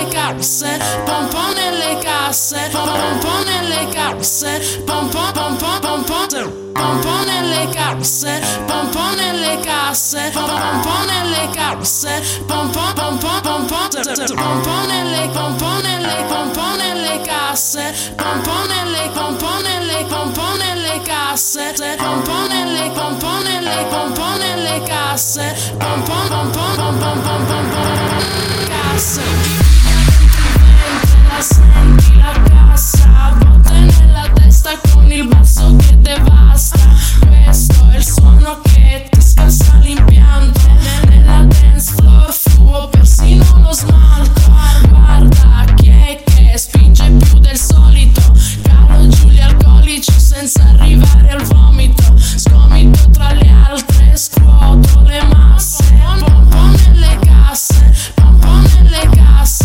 casse, pompo nelle casse, pompo nelle casse, pompo pompo pompo pompo nelle casse, pompo nelle casse, pompo nelle casse, pompo pompo pompo pompo nelle pompo nelle pompo nelle casse, pompo nelle pompo nelle pompo nelle casse, pompo nelle pompo nelle pompo nelle casse, pompo pompo pompo pompo casse. La senti la cassa, botte nella testa con il basso che devasta. Questo è il suono che ti scassa l'impianto. Nella dance floor fuo persino lo smalto. Guarda chi è che spinge più del solito. Calo giù gli alcolici senza arrivare al vomito. Scomito tra le altre, scuoto le masse. Pompo nelle casse, pompo nelle casse.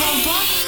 pom pom